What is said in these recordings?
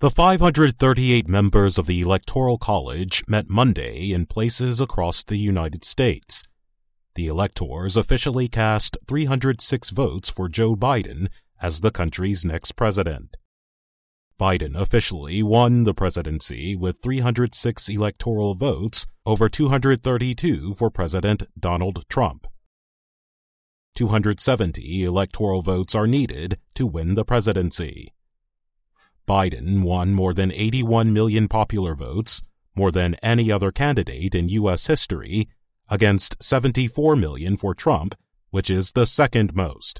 The 538 members of the Electoral College met Monday in places across the United States. The electors officially cast 306 votes for Joe Biden as the country's next president. Biden officially won the presidency with 306 electoral votes over 232 for President Donald Trump. 270 electoral votes are needed to win the presidency. Biden won more than 81 million popular votes, more than any other candidate in U.S. history, against 74 million for Trump, which is the second most.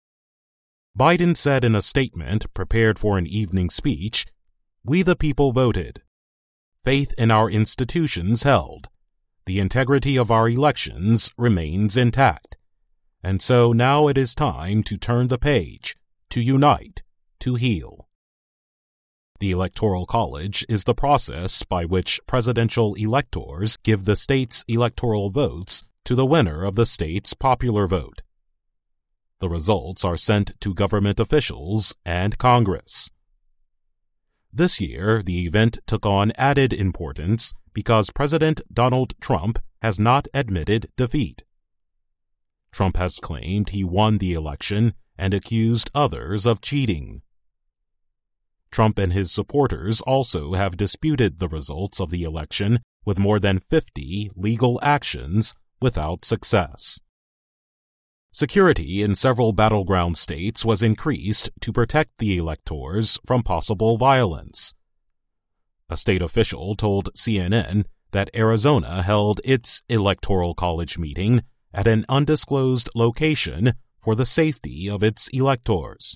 Biden said in a statement prepared for an evening speech, "We the people voted. Faith in our institutions held. The integrity of our elections remains intact. And so now it is time to turn the page, to unite, to heal." The Electoral College is the process by which presidential electors give the state's electoral votes to the winner of the state's popular vote. The results are sent to government officials and Congress. This year, the event took on added importance because President Donald Trump has not admitted defeat. Trump has claimed he won the election and accused others of cheating. Trump and his supporters also have disputed the results of the election with more than 50 legal actions without success. Security in several battleground states was increased to protect the electors from possible violence. A state official told CNN that Arizona held its Electoral College meeting at an undisclosed location for the safety of its electors.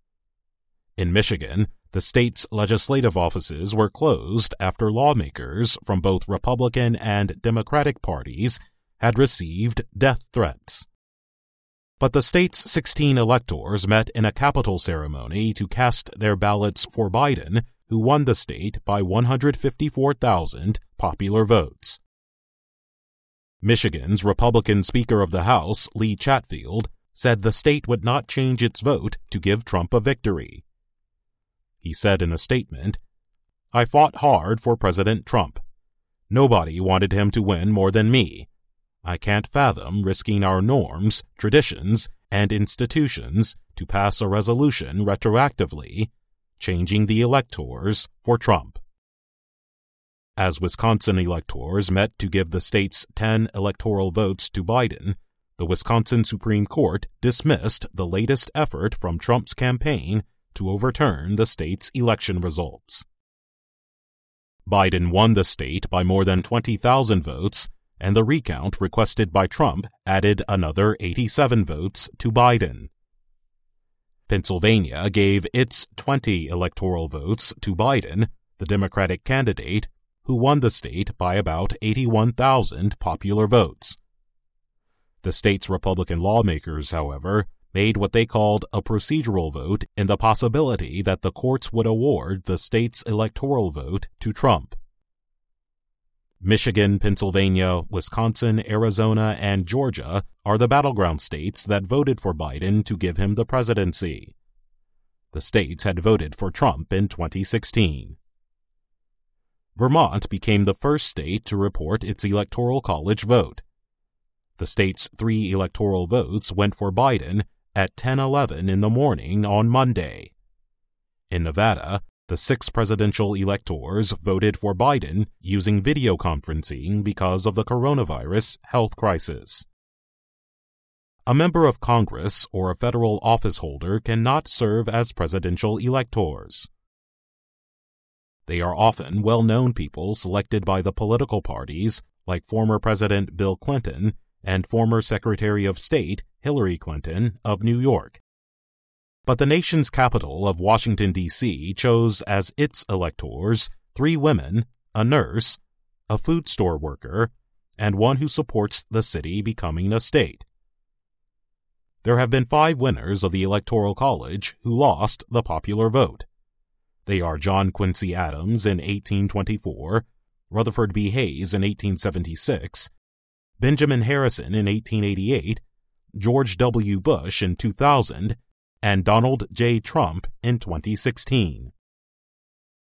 In Michigan, the state's legislative offices were closed after lawmakers from both Republican and Democratic parties had received death threats. But the state's 16 electors met in a Capitol ceremony to cast their ballots for Biden, who won the state by 154,000 popular votes. Michigan's Republican Speaker of the House, Lee Chatfield, said the state would not change its vote to give Trump a victory. He said in a statement, "I fought hard for President Trump. Nobody wanted him to win more than me. I can't fathom risking our norms, traditions, and institutions to pass a resolution retroactively, changing the electors for Trump." As Wisconsin electors met to give the state's 10 electoral votes to Biden, the Wisconsin Supreme Court dismissed the latest effort from Trump's campaign to overturn the state's election results. Biden won the state by more than 20,000 votes, and the recount requested by Trump added another 87 votes to Biden. Pennsylvania gave its 20 electoral votes to Biden, the Democratic candidate, who won the state by about 81,000 popular votes. The state's Republican lawmakers, however, made what they called a procedural vote in the possibility that the courts would award the state's electoral vote to Trump. Michigan, Pennsylvania, Wisconsin, Arizona, and Georgia are the battleground states that voted for Biden to give him the presidency. The states had voted for Trump in 2016. Vermont became the first state to report its Electoral College vote. The state's 3 electoral votes went for Biden at 10:11 in the morning on Monday. In Nevada, the 6 presidential electors voted for Biden using video conferencing because of the coronavirus health crisis. A member of Congress or a federal office holder cannot serve as presidential electors. They are often well-known people selected by the political parties, like former President Bill Clinton and former Secretary of State Hillary Clinton of New York. But the nation's capital of Washington, D.C. chose as its electors 3 women, a nurse, a food store worker, and one who supports the city becoming a state. There have been 5 winners of the Electoral College who lost the popular vote. They are John Quincy Adams in 1824, Rutherford B. Hayes in 1876, Benjamin Harrison in 1888, George W. Bush in 2000, and Donald J. Trump in 2016.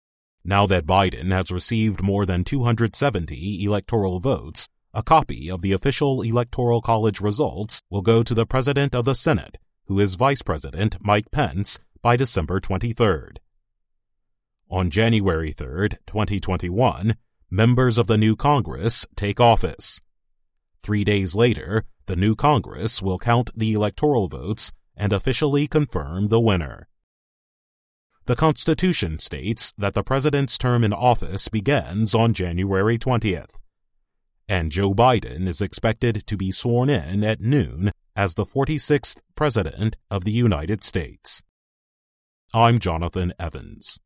Now that Biden has received more than 270 electoral votes, a copy of the official Electoral College results will go to the President of the Senate, who is Vice President Mike Pence, by December 23rd. On January 3rd, 2021, members of the new Congress take office. 3 days later, the new Congress will count the electoral votes and officially confirm the winner. The Constitution states that the president's term in office begins on January 20th, and Joe Biden is expected to be sworn in at noon as the 46th President of the United States. I'm Jonathan Evans.